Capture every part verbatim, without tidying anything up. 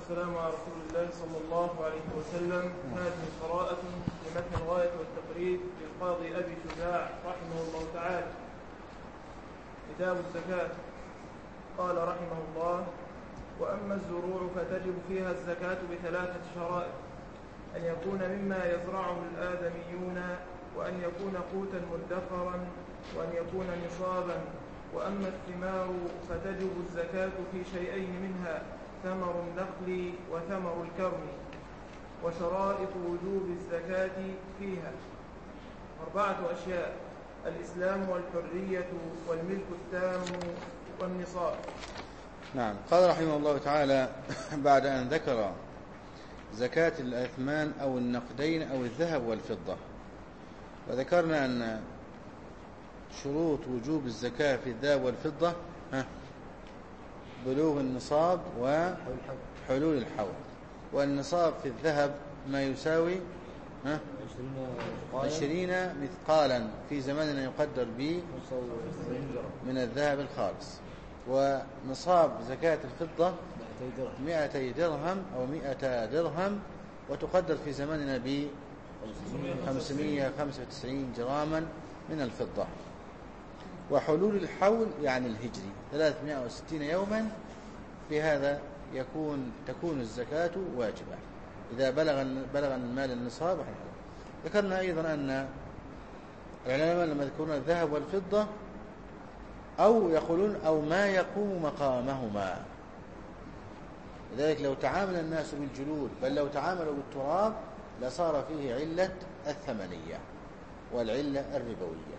والسلام على رسول الله صلى الله عليه وسلم. هذه قراءة لمتن الغاية والتقريب للقاضي أبي شجاع رحمه الله تعالى. كتاب الزكاة. قال رحمه الله: وأما الزروع فتجب فيها الزكاة بثلاثة شرائط: أن يكون مما يزرعه الآدميون، وأن يكون قوتا مدخرا، وأن يكون نصابا. وأما الثمار فتجب الزكاة في شيئين منها: ثمر النخل وثمر الكرم. وشرائط وجوب الزكاة فيها أربعة أشياء: الإسلام والحرية والملك التام والنصاب. نعم. قال رحمه الله تعالى بعد أن ذكر زكاة الأثمان أو النقدين أو الذهب والفضة، وذكرنا أن شروط وجوب الزكاة في الذهب والفضة ها بلوغ النصاب وحلول الحول. والنصاب في الذهب ما يساوي ها عشرين مثقالا في زماننا يقدر به من الذهب الخالص. ونصاب زكاة الفضة مئتي درهم أو مئة درهم، وتقدر في زماننا ب خمسمائة وخمسة وتسعين جراما من الفضة. وحلول الحول يعني الهجري ثلاثمائة وستين يوما، بهذا يكون تكون الزكاة واجبة إذا بلغ بلغ المال النصاب. ذكرنا أيضا أن العلماء لما يذكرون الذهب والفضة أو يقولون أو ما يقوم مقامهما، لذلك لو تعامل الناس بالجلود بل لو تعاملوا بالتراب لصار فيه علة الثمنية والعلة الربوية.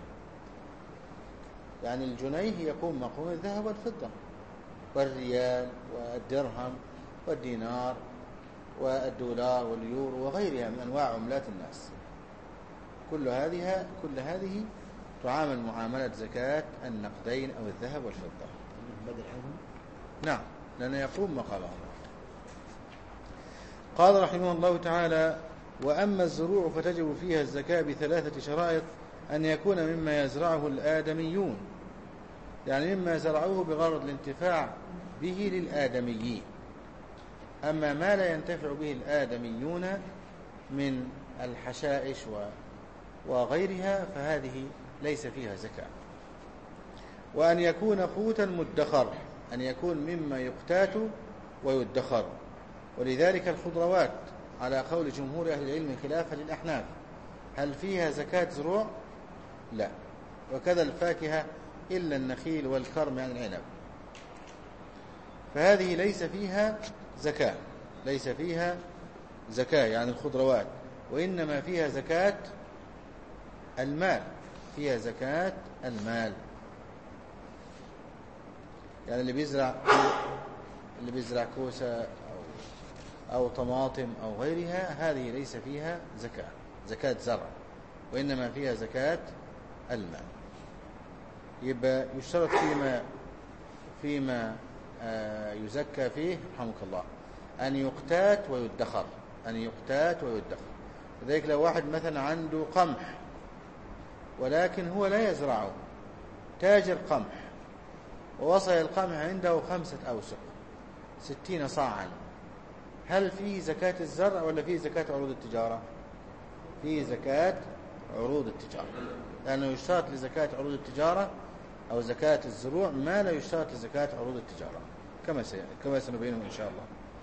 يعني الجنيه يقوم مقام الذهب والفضة، والريال والدرهم والدينار والدولار واليورو وغيرها من أنواع عملات الناس، كل هذه كل هذه تعامل معاملة زكاة النقدين أو الذهب والفضة. نعم، لأنه يقوم مقامه. قال رحمه الله تعالى: وأما الزروع فتجب فيها الزكاة بثلاثة شرائط: أن يكون مما يزرعه الآدميون، يعني مما زرعوه بغرض الانتفاع به للآدميين. أما ما لا ينتفع به الآدميون من الحشائش وغيرها فهذه ليس فيها زكاة. وأن يكون قوتا مدخر، أن يكون مما يقتات ويدخر. ولذلك الخضروات على قول جمهور أهل العلم خلافا للأحناف هل فيها زكاة زروع؟ لا. وكذا الفاكهة إلا النخيل والكرم يعني العنب، فهذه ليس فيها زكاة، ليس فيها زكاة يعني الخضروات، وإنما فيها زكاة المال، فيها زكاة المال. يعني اللي بيزرع اللي بيزرع كوسة أو, أو طماطم أو غيرها هذه ليس فيها زكاة زكاة زرع، وإنما فيها زكاة المال. يبقى يشترط فيما فيما آه يزكى فيه رحمك الله أن يقتات ويدخر، أن يقتات ويدخر. لذلك لو واحد مثلا عنده قمح ولكن هو لا يزرعه، تاجر قمح، ووصل القمح عنده خمسة أوسق ستين صاعا، هل فيه زكاة الزرع ولا فيه زكاة عروض التجارة؟ فيه زكاة عروض التجارة، لأنه يشترط لزكاة عروض التجارة أو زكاة الزروع ما لا يشترط لزكاة عروض التجارة كما كما سنبينه إن شاء الله.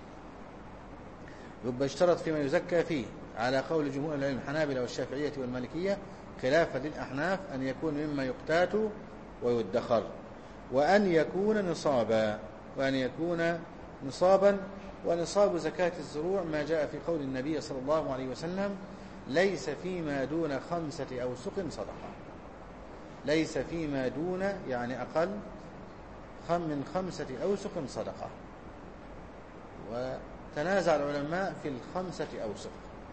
يبقى اشترط فيما يزكى فيه على قول جمهور العلم الحنابلة والشافعية والمالكية خلافا للأحناف أن يكون مما يقتات ويدخر، وأن يكون نصابا، وأن يكون نصابا. ونصاب زكاة الزروع ما جاء في قول النبي صلى الله عليه وسلم: ليس فيما دون خمسة أوسق صدقة. ليس فيما دون يعني أقل من خمسة أوسق صدقة. وتنازع العلماء في الخمسة أوسق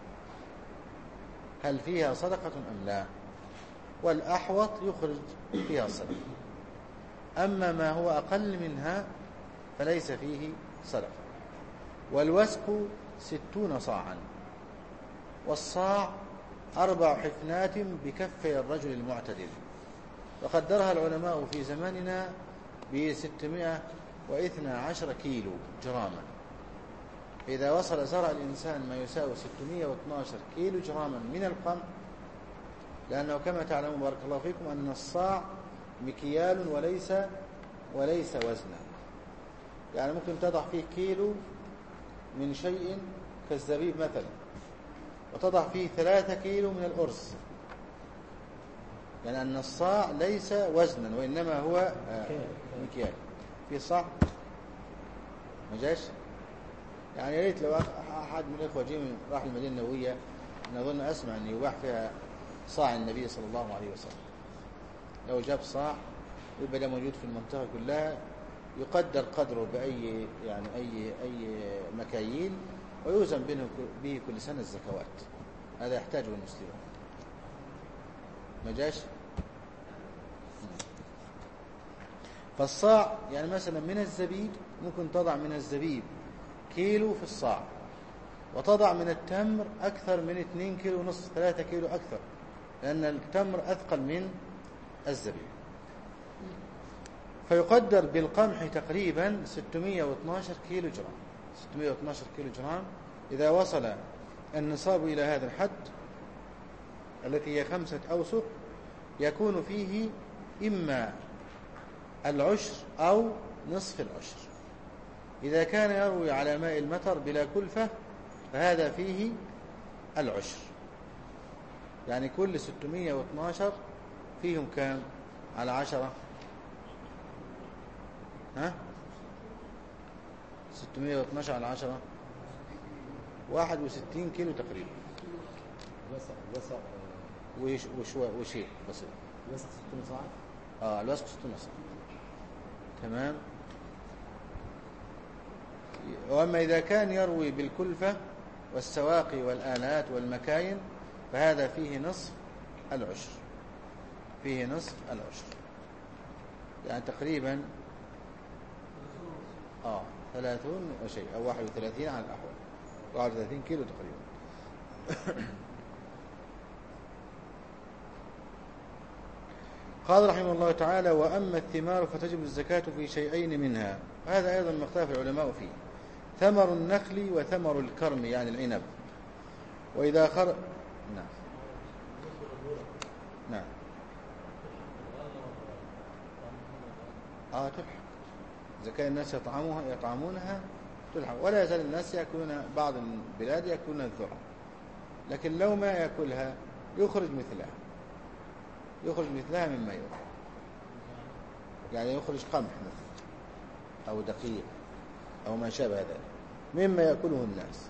هل فيها صدقة أم لا، والأحوط يخرج فيها صدقة. أما ما هو أقل منها فليس فيه صدقة. والوسق ستون صاعا، والصاع أربع حفنات بكفي الرجل المعتدل، وقدرها العلماء في زماننا بستمائة واثنى عشر كيلو جراما. إذا وصل زرع الإنسان ما يساوي ستمائة واثني عشر كيلو جراما من القمح، لأنه كما تعلمون بارك الله فيكم أن الصاع مكيال وليس وليس وزنا. يعني ممكن تضع فيه كيلو من شيء كالزبيب مثلا، وتضع فيه ثلاثة كيلو من الأرز، يعني أن الصاع ليس وزنا وإنما هو مكيال. في صاع ما جاش؟ يعني يا ريت لو أحد من الإخوة جي من راح المدينة النبوية، أنا أظن أسمع أن يباح فيها صاع النبي صلى الله عليه وسلم. لو جاب صاع ويبقى ده موجود في المنطقة كلها، يقدر قدره بأي يعني أي أي مكاييل، ويوزن به كل سنة الزكوات. هذا يحتاجه المسلمون. ما جاش؟ فالصاع يعني مثلا من الزبيب ممكن تضع من الزبيب كيلو في الصاع، وتضع من التمر أكثر من اثنين كيلو ونصف، ثلاثة كيلو أكثر، لأن التمر أثقل من الزبيب. فيقدر بالقمح تقريبا ستمائة واثني عشر كيلو جرام، ستمائة واثني عشر كيلو جرام. إذا وصل النصاب إلى هذا الحد التي هي خمسة أوسق، يكون فيه إما العشر أو نصف العشر. إذا كان يروي على ماء المطر بلا كلفة فهذا فيه العشر، يعني كل ستمائة واثني عشر فيهم كام على عشرة؟ ها ستمائة واثني عشر على عشرة واحد وستين كيلو تقريبا. الوسق الوسق وش وشو وشيء بسيط. الوسق ستين صاع. اه الوسق ستين صاع. تمام. واما اذا كان يروي بالكلفة والسواقي والآلات والمكاين فهذا فيه نصف العشر، فيه نصف العشر، يعني تقريبا اه ثلاثون وشيء او واحد وثلاثين على الأحوال، واحد وثلاثين كيلو تقريبا. قال رحمه الله تعالى: وأما الثمار فتجب الزكاة في شيئين منها. هذا أيضا ما اختلف العلماء فيه: ثمر النخل وثمر الكرم يعني العنب. وإذا خر نعم نعم آه تلحق. إذا كان الناس يطعموها يطعمونها تلحق، ولا يزال الناس يأكلون، بعض البلاد يأكلون الذرة، لكن لو ما يأكلها يخرج مثلها، يخرج مثلها مما يأكل، يعني يخرج قمح مثلا أو دقيق أو ما شابه ذلك مما يأكله الناس.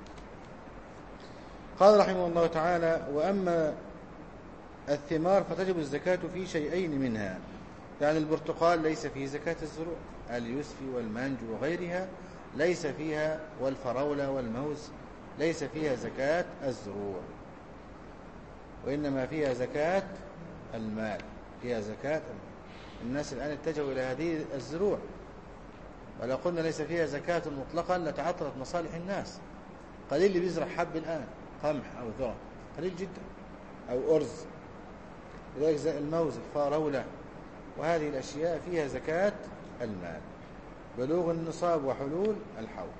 قال رحمه الله تعالى: وأما الثمار فتجب الزكاة في شيئين منها، يعني البرتقال ليس فيه زكاة الزروع، اليوسفي والمانجو وغيرها ليس فيها، والفراولة والموز ليس فيها زكاة الزروع، وإنما فيها زكاة المال، فيها زكاة المال. الناس الآن اتجهوا إلى هذه الزروع، ولو قلنا ليس فيها زكاة مطلقا لتعطلت مصالح الناس. قليل اللي بيزرع حب الآن، قمح أو ذرة قليل جدا، أو أرز. لذلك الموز، الفراولة، وهذه الأشياء فيها زكاة المال، بلوغ النصاب وحلول الحول.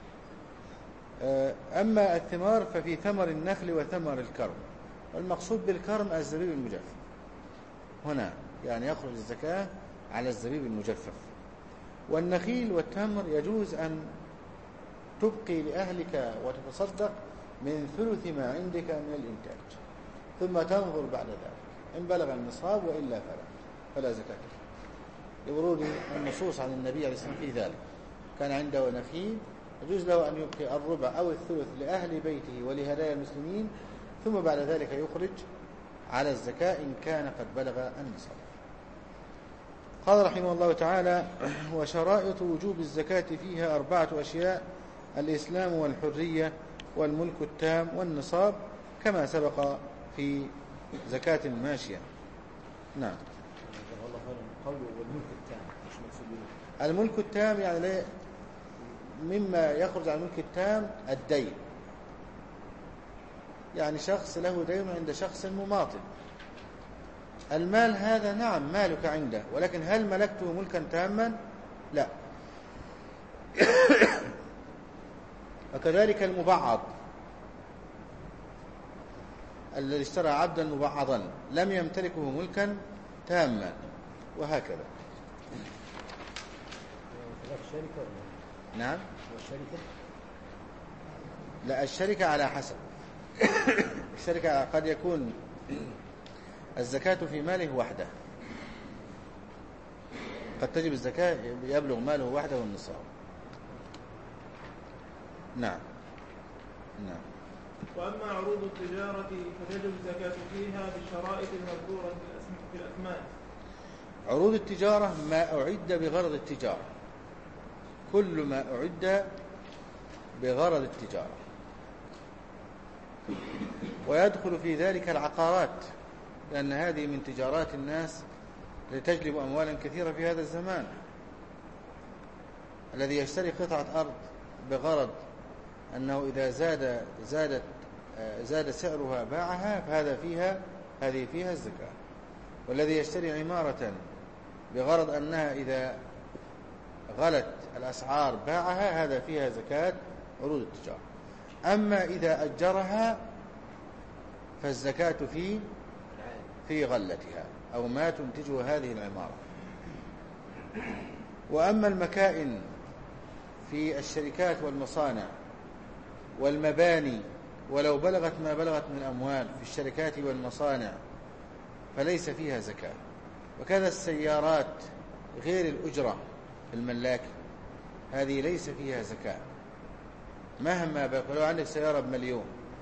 أما الثمار ففي ثمر النخل وثمر الكرم، والمقصود بالكرم الزبيب المجفف هنا، يعني يخرج الزكاة على الزبيب المجفف. والنخيل والتمر يجوز أن تبقي لأهلك وتتصدق من ثلث ما عندك من الإنتاج، ثم تنظر بعد ذلك إن بلغ النصاب، وإلا فلا فلا زكاة، لورود النصوص عن النبي عليه الصلاة والسلام في ذلك. كان عنده نخيل يجوز له أن يبقي الربع أو الثلث لأهل بيته ولهدايا المسلمين، ثم بعد ذلك يخرج على الزكاة إن كان قد بلغ النصاب. قال رحمه الله تعالى: وشرائط وجوب الزكاة فيها أربعة أشياء: الإسلام والحرية والملك التام والنصاب، كما سبق في زكاة الماشية. نعم. قوله والملك التام مش مقصود به. الملك التام يعني مما يخرج عن الملك التام الدين، يعني شخص له دين عند شخص مماطل. المال هذا نعم مالك عنده، ولكن هل ملكته ملكا تاما؟ لا. وكذلك المبعض الذي اشترى عبدا مبعضا لم يمتلكه ملكا تاما، وهكذا. الشركة ولا نعم. الشركة لا، الشركة على حسب. الشركة قد يكون الزكاة في ماله وحده، قد تجب الزكاة يبلغ ماله وحده النصاب. نعم نعم. وأما عروض التجارة فتجب الزكاة فيها بالشرائط المذكورة في الأثمان. عروض التجارة ما أعد بغرض التجارة، كل ما أعد بغرض التجارة، ويدخل في ذلك العقارات، لأن هذه من تجارات الناس لتجلب أموالا كثيرة في هذا الزمان. الذي يشتري قطعة أرض بغرض أنه إذا زاد زادت زاد سعرها باعها، فهذا فيها هذه فيها الزكاة. والذي يشتري عمارة بغرض أنها إذا غلت الأسعار باعها، هذا فيها زكاة عروض التجارة. أما إذا أجرها فالزكاة في في غلتها أو ما تنتجه هذه العمارة. وأما المكائن في الشركات والمصانع والمباني ولو بلغت ما بلغت من أموال في الشركات والمصانع فليس فيها زكاة. وكذا السيارات غير الأجرة الملاك، هذه ليس فيها زكاة مهما بقى. لو عندك سيارة بمليون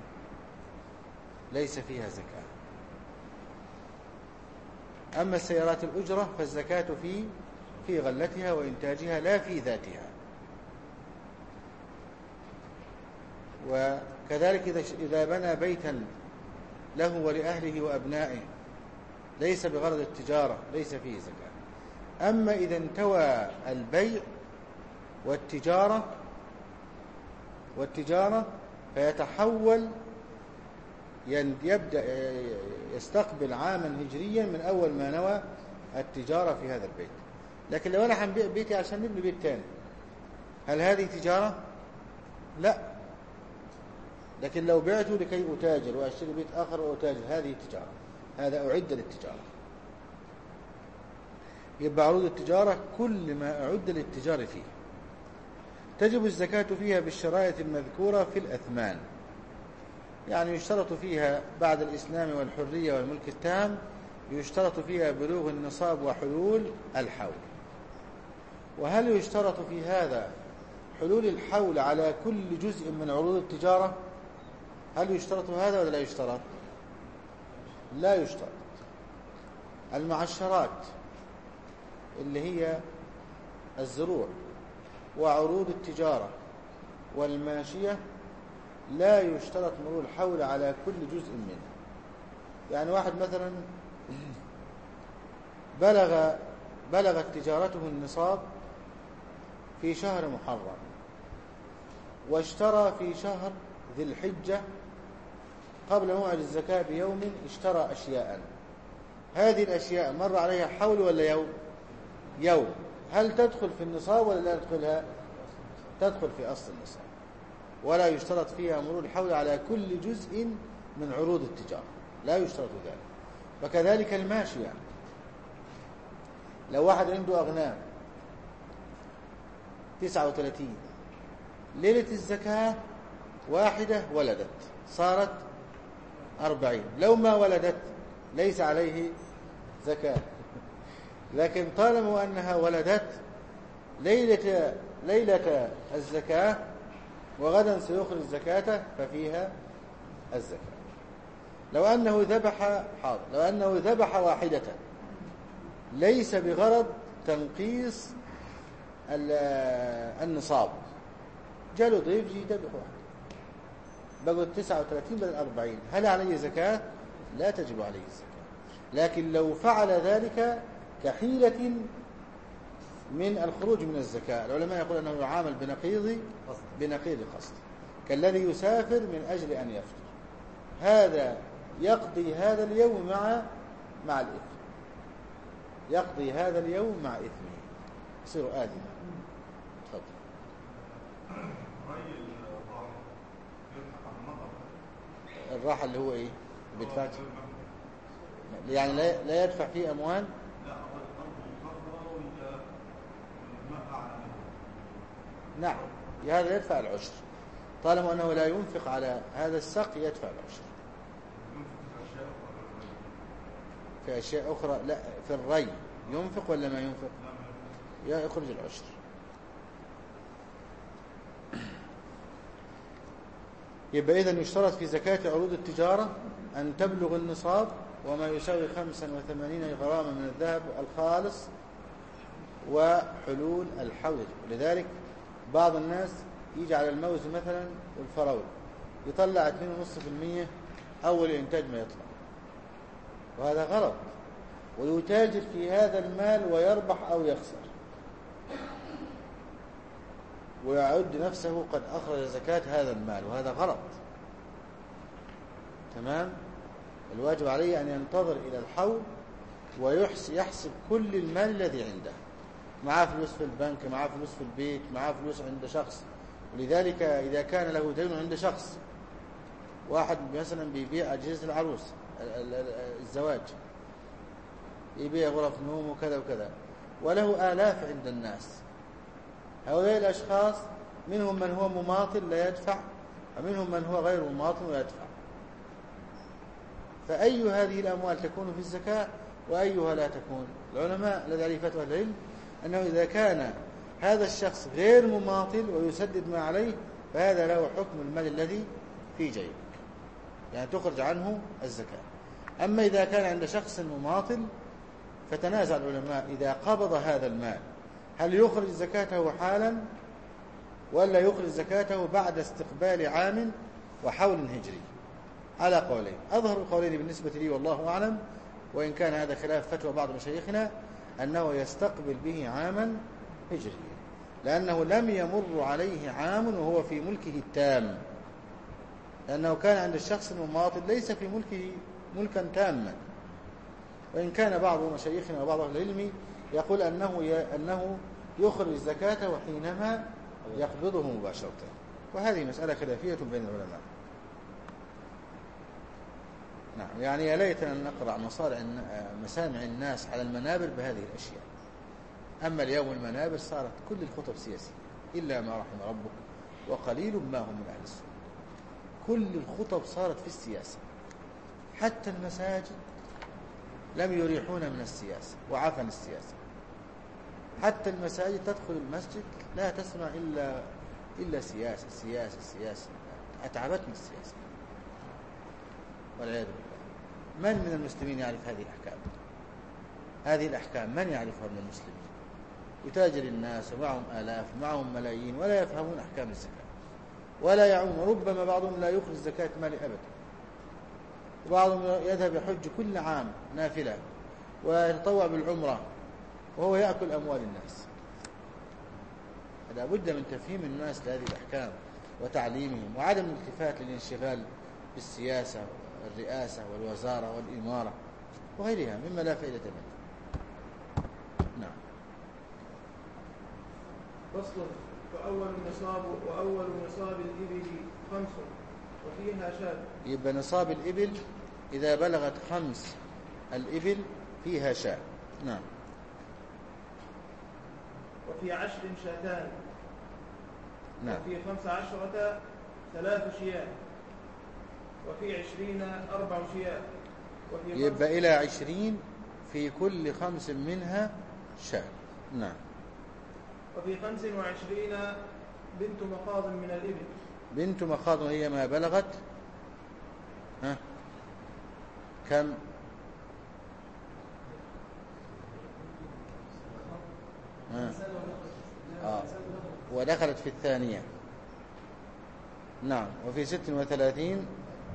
ليس فيها زكاة. أما السيارات الأجرة فالزكاة في في غلتها وإنتاجها لا في ذاتها. وكذلك إذا إذا بنى بيتا له ولأهله وأبنائه ليس بغرض التجارة ليس فيه زكاة. أما إذا انتوى البيع والتجارة والتجارة فيتحول يبدأ يستقبل عاما هجريا من أول ما نوى التجارة في هذا البيت. لكن لو أنا هنبيع بيتي عشان نبني بيت تاني، هل هذه تجارة؟ لا. لكن لو بعته لكي أتاجر وأشتري بيت آخر وأتاجر، هذه تجارة، هذا أعد للتجارة. يبقى عروض التجارة كل ما أعد للتجارة فيه. تجب الزكاة فيها بالشرائط المذكورة في الأثمان، يعني يشترط فيها بعد الإسلام والحرية والملك التام يشترط فيها بلوغ النصاب وحلول الحول. وهل يشترط في هذا حلول الحول على كل جزء من عروض التجارة؟ هل يشترط هذا ولا لا يشترط؟ لا يشترط. المعشرات اللي هي الزروع وعروض التجارة والماشية لا يشترط مرور الحول على كل جزء منها. يعني واحد مثلا بلغ بلغت تجارته النصاب في شهر محرم واشترى في شهر ذي الحجة قبل موعد الزكاة بيوم، اشترى أشياء، هذه الأشياء مر عليها حول ولا يوم؟ يوم. هل تدخل في النصاب ولا لا تدخلها؟ تدخل في أصل النصاب، ولا يشترط فيها مرور الحول على كل جزء من عروض التجارة، لا يشترط ذلك. وكذلك الماشية، لو واحد عنده أغنام تسعة وثلاثين، ليلة الزكاة واحدة ولدت صارت أربعين، لو ما ولدت ليس عليه زكاة. لكن طالما أنها ولدت ليلة, ليلة الزكاة وغدا سيخرج الزكاة ففيها الزكاة. لو أنه ذبح حاضر لو أنه ذبح واحدة ليس بغرض تنقيص النصاب، جاله ضيف جي ذبح واحد بقوا تسعة وثلاثين بدل أربعين، هل عليه زكاة؟ لا تجب عليه الزكاة. لكن لو فعل ذلك كحيلة من الخروج من الزكاة، العلماء يقول أنه يعامل بنقيض بنقيض قصد، كالذي يسافر من أجل أن يفطر، هذا يقضي هذا اليوم مع مع الإثم، يقضي هذا اليوم مع إثمه، يصير آدما. تفضل. الراحة اللي هو إيه بيدفع، يعني لا لا يدفع فيه أموال. نعم هذا يدفع العشر، طالما أنه لا ينفق على هذا السقي يدفع العشر. في أشياء أخرى لا، في الري ينفق ولا ما ينفق؟ يخرج العشر. يبقى إذن يشترط في زكاة عروض التجارة أن تبلغ النصاب وما يساوي خمسا وثمانين غراما من الذهب الخالص وحلول الحول. ولذلك بعض الناس يجي على الموز مثلا والفراولة يطلع اثنين فاصلة خمسة بالمئة أول إنتاج ما يطلع، وهذا غلط، ويتاجر في هذا المال ويربح أو يخسر ويعد نفسه قد أخرج زكاة هذا المال، وهذا غلط. تمام؟ الواجب عليه أن ينتظر إلى الحول ويحسب كل المال الذي عنده، معاه فلوس في البنك، معاه فلوس في البيت، معاه فلوس عند شخص. ولذلك إذا كان له دين عند شخص، واحد مثلا بيبيع أجهزة العروس الزواج، يبيع غرف نوم وكذا وكذا، وله آلاف عند الناس، هؤلاء الأشخاص منهم من هو مماطل لا يدفع، ومنهم من هو غير مماطل ويدفع. فأي هذه الأموال تكون في الزكاة وأيها لا تكون؟ العلماء الذي عليه فتوى العلم أنه إذا كان هذا الشخص غير مماطل ويسدد ما عليه فهذا له حكم المال الذي في جيبك، يعني تخرج عنه الزكاة. أما إذا كان عند شخص مماطل فتنازع العلماء إذا قبض هذا المال هل يخرج زكاته حالا ولا يخرج زكاته بعد استقبال عام وحول هجري، على قولين. أظهر القولين بالنسبة لي والله أعلم، وإن كان هذا خلاف فتوى بعض مشايخنا، أنه يستقبل به عاما هجري، لأنه لم يمر عليه عام وهو في ملكه التام، لأنه كان عند الشخص المماطل ليس في ملكه ملكا تاما. وإن كان بعض مشايخنا وبعض أهل العلم يقول أنه أنه يخرج زكاته حينما يقبضه مباشرة، وهذه مسألة خلافية بين العلماء. نعم، يعني يا ليتنا نقرأ مصارع مسامع الناس على المنابر بهذه الأشياء. أما اليوم المنابر صارت كل الخطب سياسية إلا ما رحم ربك، وقليل ما هم من أهل السنة. كل الخطب صارت في السياسة، حتى المساجد لم يريحون من السياسة وعفن السياسة. حتى المساجد تدخل المسجد لا تسمع إلا إلا سياسة سياسة سياسة. أتعبتني السياسة والعياذ بالله. من من المسلمين يعرف هذه الأحكام؟ هذه الأحكام من يعرفها من المسلمين؟ يتاجر الناس ومعهم آلاف ومعهم ملايين ولا يفهمون أحكام الزكاة ولا يعون. ربما بعضهم لا يخرج زكاة مال أبدا، وبعضهم يذهب يحج كل عام نافلة ويتطوع بالعمرة وهو يأكل أموال الناس. لا بد من تفهيم الناس لهذه الأحكام وتعليمهم، وعدم الالتفات للانشغال بالسياسة والرئاسة والوزارة والإمارة وغيرها مما لا فائدة منه. نعم. فصل. فأول النصاب وأول نصاب الإبل خمس وفيها شاة. يبقى نصاب الإبل إذا بلغت خمس الإبل فيها شاة. نعم. وفي عشر شاتان. نعم. وفي خمس عشرة ثلاث شياه. وفي عشرين أربع شياه. يبقى إلى عشرين في كل خمس منها شاة. نعم. وفي خمس وعشرين بنت مخاض من الإبل. بنت مخاض هي ما بلغت ها كم؟ ها. آه. ودخلت في الثانية. نعم. وفي ست وثلاثين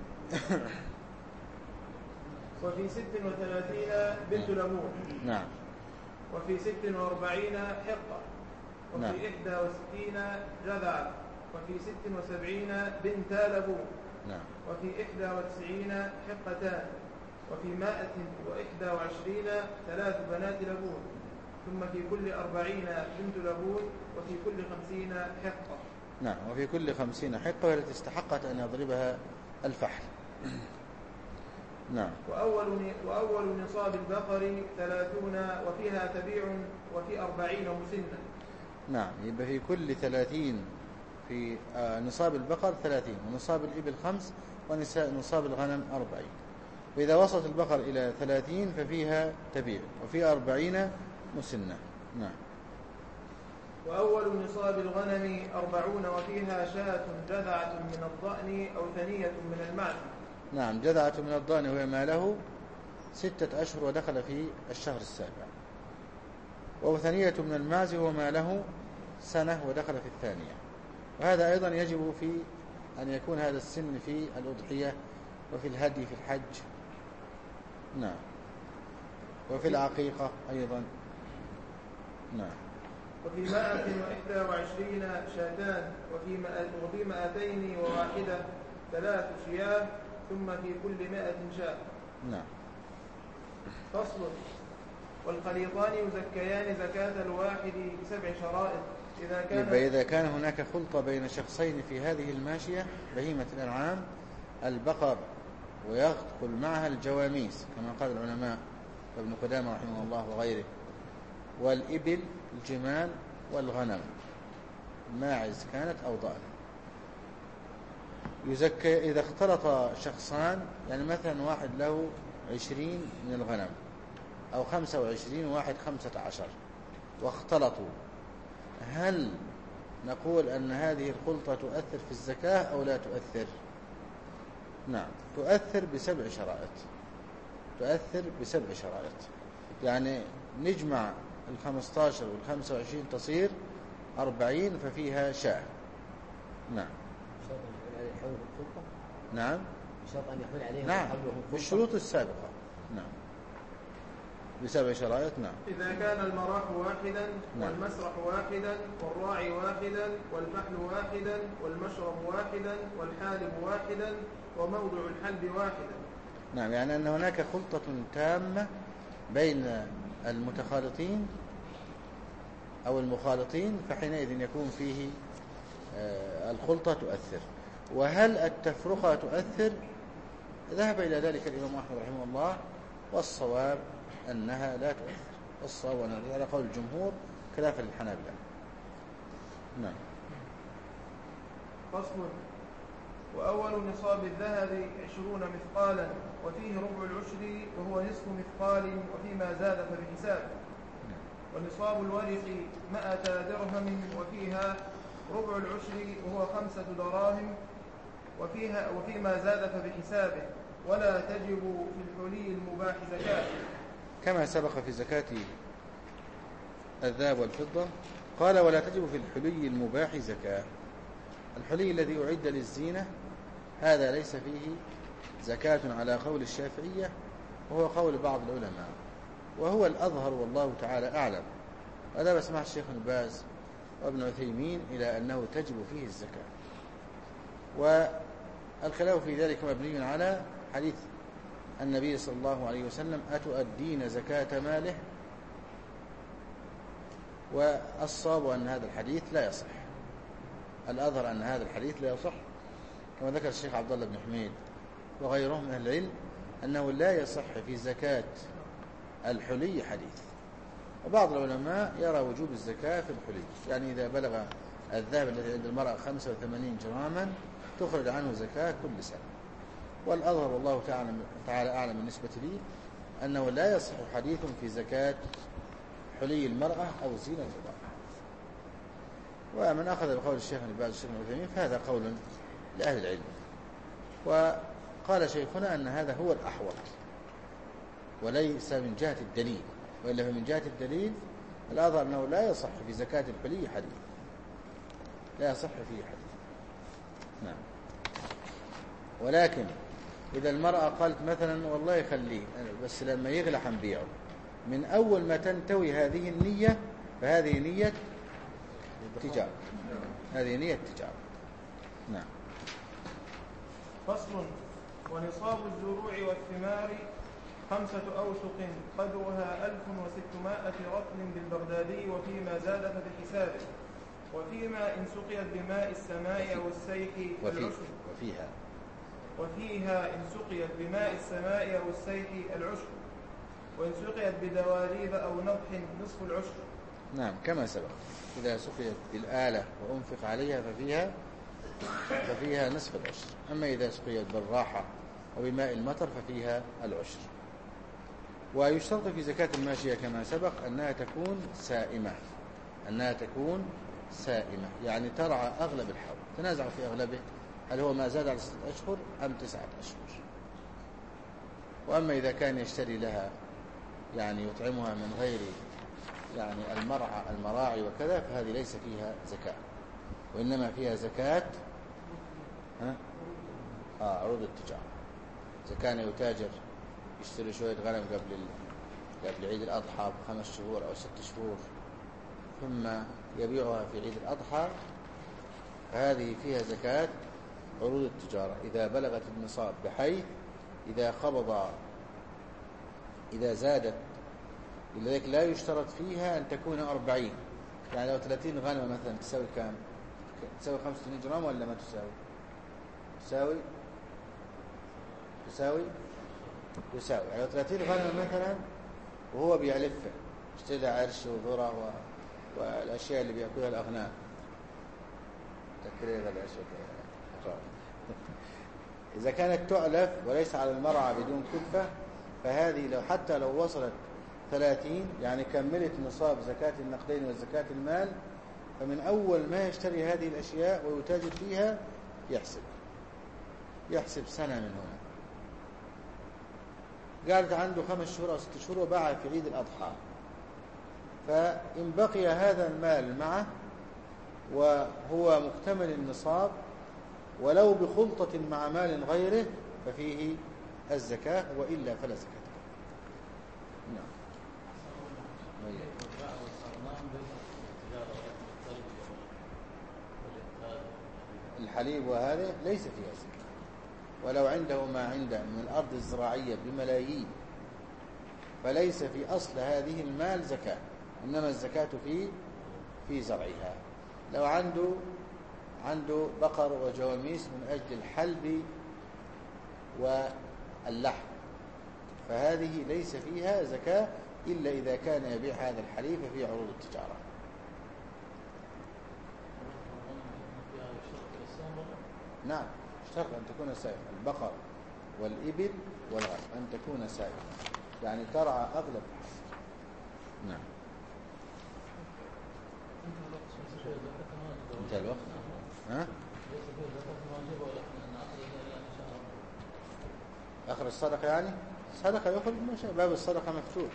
وفي ست وثلاثين بنت لبون. نعم. وفي ست وأربعين حقة. وفي نعم. إحدى وستين جذعة. وفي ست وسبعين بنتا لبون. نعم. وفي إحدى وتسعين حقتان. وفي مائة وإحدى وعشرين ثلاث بنات لبون. ثم في كل أربعين بنت لبون. وفي كل خمسين حقة. نعم. وفي كل خمسين حقة التي استحقت أن يضربها الفحل. نعم. وأول وأول نصاب البقر ثلاثون وفيها تبيع وفي أربعين مسنة. نعم، يبقى في كل ثلاثين في نصاب البقر ثلاثين، ونصاب الإبل خمس، ونصاب الغنم أربعين. وإذا وصلت البقر إلى ثلاثين ففيها تبيع وفي أربعين مسنة. نعم. وأول نصاب الغنم أربعون وفيها شاة جذعة من الضأن أو ثنية من المعز. نعم، جذعة من الضأن وهي ما له ستة أشهر ودخل في الشهر السابع، وثنية من المعز هو ما له سنة ودخل في الثانية. وهذا أيضا يجب في أن يكون هذا السن في الأضحية وفي الهدي في الحج. نعم. وفي العقيقة أيضا. نعم. وفي مائة وإحدى وعشرين شاتان وفي مائتين وواحدة ثلاث شياه ثم في كل مائة شاة. نعم. فصل. والخليطان يزكيان زكاة الواحد بسبع شرائط إذا كان يبقى إذا كان هناك خلطة بين شخصين في هذه الماشية بهيمة الأنعام البقر ويدخل معها الجواميس كما قال العلماء وابن قدامة رحمه الله وغيره، والإبل الجمال والغنم ماعز كانت أو ضأن، يزكى إذا اختلط شخصان، يعني مثلا واحد له عشرين من الغنم أو خمسة وعشرين واحد خمسة عشر واختلطوا، هل نقول أن هذه الخلطة تؤثر في الزكاة أو لا تؤثر؟ نعم، تؤثر بسبع شرائط. تؤثر بسبع شرائط، يعني نجمع الخمسة عشر والخمسة وعشرين تصير أربعين ففيها شاة. نعم. شرط أن يحول عليه حول الخلطة. نعم. شرط أن يحول عليه نعم حوله بالشروط السابقة. نعم. بسبع شرائط. نعم. إذا كان المراح واحدا نعم. والمسرح واحدا والراعي واحدا والفحل واحدا والمشرب واحدا والحالب واحدا وموضع الحلب واحدا. نعم، يعني أن هناك خلطة تامة بين المتخالطين أو المخالطين، فحينئذ يكون فيه الخلطة تؤثر. وهل التفرقة تؤثر؟ ذهب إلى ذلك الإمام أحمد رحمه الله، والصواب أنها لا تؤثر، والصواب أنها على قول الجمهور خلافا للحنابلة. نعم. فصل. وأول نصاب الذهب عشرون مثقالا وفيه ربع العشر وهو نصف مثقال وفيما زاد فبحساب. ونصاب الورق مائة درهم وفيها ربع العشر وهو خمسة دراهم وفيها وفيما زاد فبحسابه، ولا تجب في الحلي المباح زكاة. كما سبق في زكاة الذهب والفضة قال ولا تجب في الحلي المباح زكاة. الحلي الذي أعد للزينة هذا ليس فيه زكاة على قول الشافعية، وهو قول بعض العلماء، وهو الأظهر والله تعالى أعلم. هذا بسمع الشيخ ابن باز وابن عثيمين إلى أنه تجب فيه الزكاة، والخلاف في ذلك مبني على حديث النبي صلى الله عليه وسلم أتؤدين زكاة ماله، والصواب أن هذا الحديث لا يصح. الأظهر أن هذا الحديث لا يصح، كما ذكر الشيخ عبد الله بن حميد وغيرهم من أهل العلم أنه لا يصح في زكاة الحلي حديث. وبعض العلماء يرى وجوب الزكاة في الحلي، يعني إذا بلغ الذهب الذي عند المرأة خمسة وثمانين جراما تخرج عنه زكاة كل سنة. والأظهر والله تعالى أعلم بالنسبة لي أنه لا يصح حديث في زكاة حلي المرأة أو زينة المرأة. ومن أخذ بقول الشيخ ابن باز والشيخ ابن عثيمين فهذا قول لأهل العلم. وقال شيخنا أن هذا هو الأحوط وليس من جهة الدليل، وإلا من جهة الدليل الأظهر أنه لا يصح في زكاة الحلي حديث، لا يصح فيه حديث. نعم. ولكن إذا المرأة قالت مثلا والله خليه بس لما يغلى حنبيعه، من أول ما تنتوي هذه النية فهذه نية تجارة، هذه نية تجارة. نعم. فصل. ونصاب الزروع والثمار خمسة أوسق قدرها ألف وستمائة رطل بالبغدادي وفيما زاد فبحسابه، وفيما إن سقيت بماء السماء أو السيح وفي وفيها وفيها إن سقيت بماء السماء أو السيح العشر، وإن سقيت بدواليب أو نضح نصف العشر. نعم كما سبق، إذا سقيت بالآلة وأنفق عليها ففيها ففيها نصف العشر، أما إذا سقيت بالراحة وبماء المطر ففيها العشر. ويشترط في زكاة الماشية كما سبق أنها تكون سائمة، أنها تكون سائمة يعني ترعى أغلب الحول. تنازع في أغلبه هل هو ما زاد على ستة أشهر أم تسعة أشهر. وأما إذا كان يشتري لها يعني يطعمها من غير يعني المرعى المراعي وكذا فهذه ليس فيها زكاة، وإنما فيها زكاة ها؟ آه عروض التجارة. إذا كان يتاجر يشتري شوية غنم قبل قبل عيد الأضحى بخمس شهور أو ست شهور ثم يبيعها في عيد الأضحى فهذه فيها زكاة عروض التجارة إذا بلغت النصاب، بحيث إذا خبض إذا زادت، لذلك لا يشترط فيها أن تكون أربعين. يعني لو ثلاثين غنمة مثلا تساوي كام؟ تساوي خمسة وثلاثين جرام ولا ما تساوي؟ تساوي تساوي تساوي يعني لو ثلاثين غنمة مثلا وهو بيعلفها، اشتري لها عرش وذرة و... والأشياء اللي بيأكلها الأغنام. تكرير العرش إذا كانت تؤلف وليس على المرعى بدون كلفة فهذه لو حتى لو وصلت ثلاثين يعني كملت نصاب زكاة النقدين وزكاة المال، فمن أول ما يشتري هذه الأشياء ويتاجر فيها يحسب يحسب سنة من هنا. قالت عنده خمس شهور أو ست شهور وباعها في عيد الأضحى، فإن بقي هذا المال معه وهو مكتمل النصاب ولو بخلطة مع مال غيره ففيه الزكاة، وإلا فلا زكاة. نعم. الحليب وهذا ليس فيها زكاة، ولو عنده ما عنده من الأرض الزراعية بملايين فليس في أصل هذه المال زكاة، إنما الزكاة في في زرعها. لو عنده عنده بقر وجواميس من أجل الحلب واللحم فهذه ليس فيها زكاة إلا إذا كان يبيع هذا الحليب في عروض التجارة. نعم اشترط أن تكون سائمة، البقر والإبل والغنم أن تكون سائمة يعني ترعى أغلب الحصر. نعم. انتهى الوقت. ها؟ آخر الصدقة يعني الصدقة يخرج ما شاء، باب الصدقة مفتوح.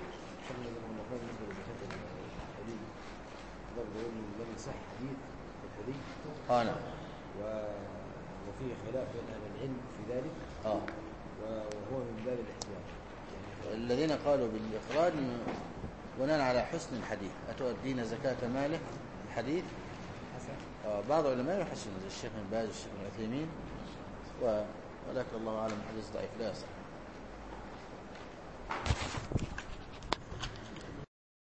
لم يصح حديث الحديث اه نعم وفيه خلاف بين اهل العلم في ذلك اه وهو من باب الاحتياط. الذين قالوا بالإخراج بناء على حسن الحديث، أتؤدين زكاة ماله الحديث آه بعض العلماء يحسن زي الشيخ بن باز والشيخ بن عثيمين، ولكن الله أعلم حديث ضعيف لا يصح.